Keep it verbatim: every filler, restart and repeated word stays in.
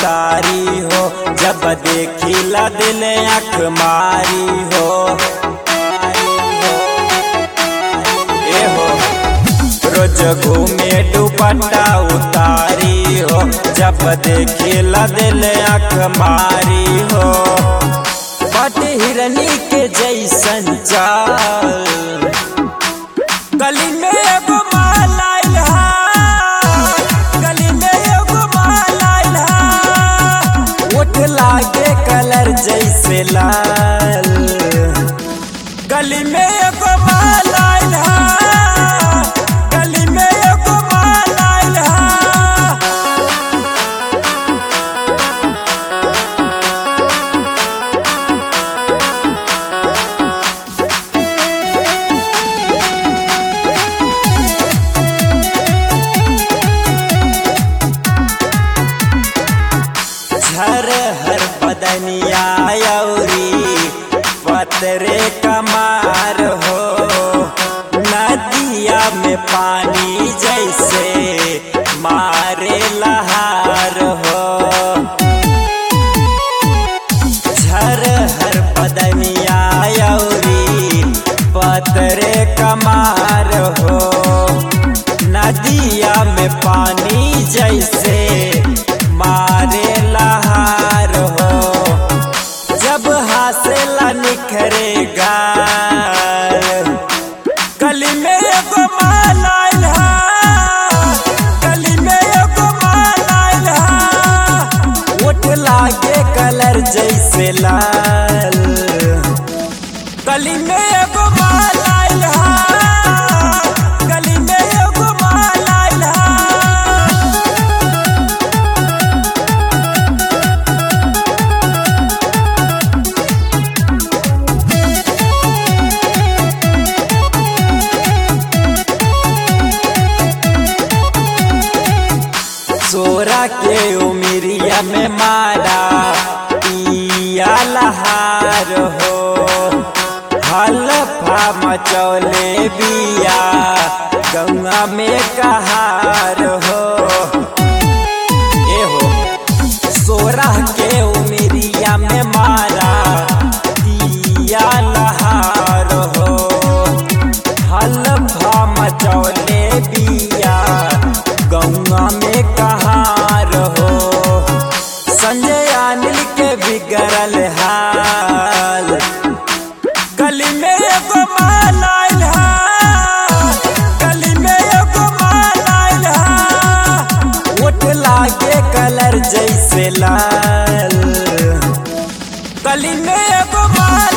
उतारी हो, जब देखिला दिल आँख मारी हो। ए हो रोज घूमे दुपट्टा उतारी हो, जब देखिला दिल आँख मारी हो। बट हिरनी के जैसन चाल गली में एगो माला आइल हा, गली में एगो माला आइल हा। ओठ लागे कलर जैसे लाल, गली में एगो माला आइल हा, गली में एगो माला आइल हा। हर हर बदनिया यौरी पतरे कमार हो, नदिया में पानी जैसे मारे लहार हो। झर हर बदनिया यौरी पतरे कमार हो, नदिया में पानी जैसे मारे लहार हो। जब हासेला निखरेगा गली में एगो माला आइल हा, गली में एगो माला आइल हा। ओठ लागे कलर जैसे लाल, गली में एगो माला आइल हा, गली में एगो माला आइल हा। सोरा के उमिरिया में मारा पिया लहार हो, हलफा मचौले बिया गंगा में कहार हो। ए हो सोरा के उमिरिया में मारा पिया लहार हो, हलफा मचौले बिया गंगा में कहार हो। संजय अनिल के बिगड़ल हाल, गली में एगो माला आइल हा, गली में एगो माला आइल हा। ओठ लागे कलर जैसे लाल, गली में एगो माला